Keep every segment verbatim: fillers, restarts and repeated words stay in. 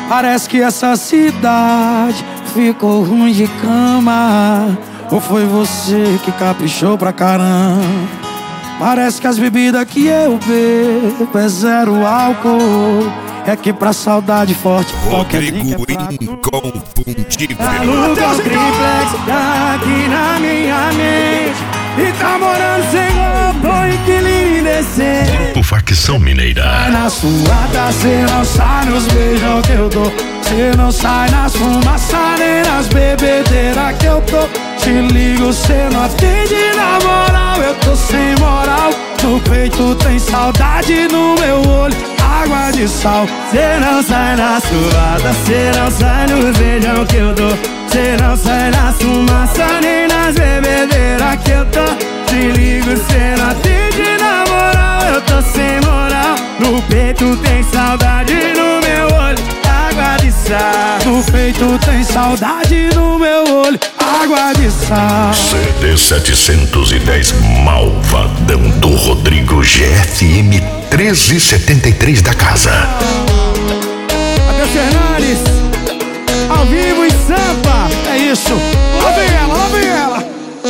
Parece que essa cidade ficou ruim de cama. Ou foi você que caprichou pra caramba? Parece que as bebidas que eu bebo é zero álcool. É que pra saudade forte Rodrigo inconfundível. Aluga um triplex aqui na minha mente e tá morando sem roupa, inquilino indecente. Grupo Facção Mineira. Sai na suada, cê não sai nos beijão que eu dou. Cê não sai nas fumaças nem nas bebedeiras que eu tô. Te ligo, cê não atende na moral, eu tô sem moral. No peito tem saudade, no meu olho água de sal. Cê não sai na suada, cê não sai no beijão que eu dou. Cê não sai na fumaça nem nas bebedeiras que eu tô. Te ligo, cê não atende na moral, eu tô sem moral. No peito tem saudade, no meu olho água de sal. No peito tem saudade, no meu olho água de sal. C D setecentos e dez Malvadão do Rodrigo, G F M treze setenta e três da casa. Adeus Fernandes, ao vivo em Sampa. É isso, lá vem ela, lá vem ela.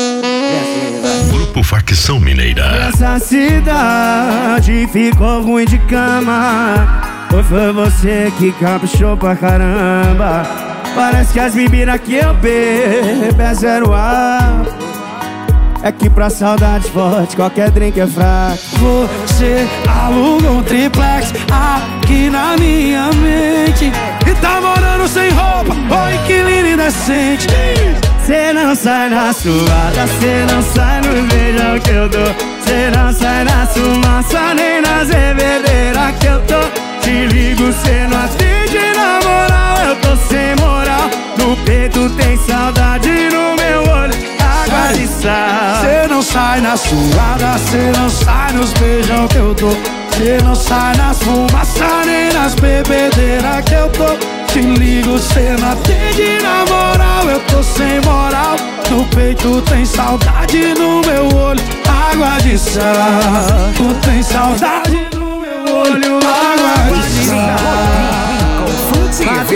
Grupo Facção Mineira. Essa cidade ficou ruim de cama. Ou foi você que caprichou pra caramba? Parece que as bebidas que eu bebo é zero ar. É que pra saudade forte qualquer drink é fraco. Você aluga um triplex aqui na minha mente e tá morando sem roupa, ô inquilino indecente. Cê não sai na suada, cê não sai no beijão que eu dou. Cê não sai na fumaça nem nas bebedeiras que eu tô. Te ligo, cê não atende na moral, eu tô sem moral. No peito tem saudade, no meu olho água de sal. Cê não sai na suada, cê não sai nos beijão que eu dou. Cê não sai nas fumaças nem nas bebedeiras que eu tô. Te ligo, cê não atende na moral, eu tô sem moral. No peito tem saudade, no meu olho água de sal. Tu tem saudade no meu olho água de sal.